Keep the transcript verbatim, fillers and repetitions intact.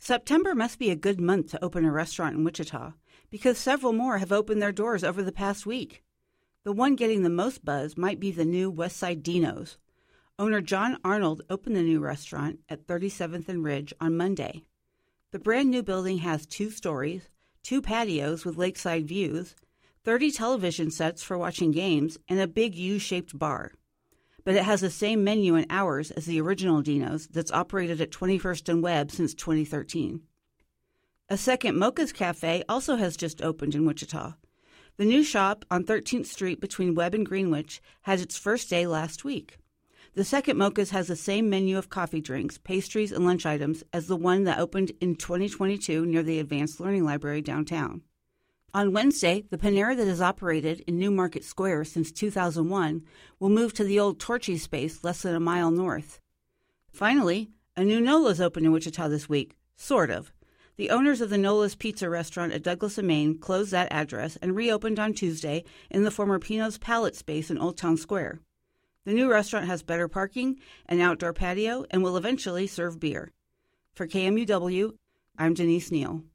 September must be a good month to open a restaurant in Wichita, because several more have opened their doors over the past week. The one getting the most buzz might be the new Westside Dino's. Owner John Arnold opened the new restaurant at thirty-seventh and Ridge on Monday. The brand-new building has two stories, two patios with lakeside views, thirty television sets for watching games, and a big U-shaped bar. But it has the same menu and hours as the original Dino's that's operated at twenty-first and Webb since twenty thirteen. A second Mocha's Cafe also has just opened in Wichita. The new shop on thirteenth Street between Webb and Greenwich had its first day last week. The second Mocha's has the same menu of coffee drinks, pastries, and lunch items as the one that opened in twenty twenty-two near the Advanced Learning Library downtown. On Wednesday, the Panera that has operated in New Market Square since two thousand one will move to the old Torchy space less than a mile north. Finally, a new Nola's opened in Wichita this week, sort of. The owners of the Nola's Pizza restaurant at Douglas and Main closed that address and reopened on Tuesday in the former Pino's Palette space in Old Town Square. The new restaurant has better parking, an outdoor patio, and will eventually serve beer. For K M U W, I'm Denise Neal.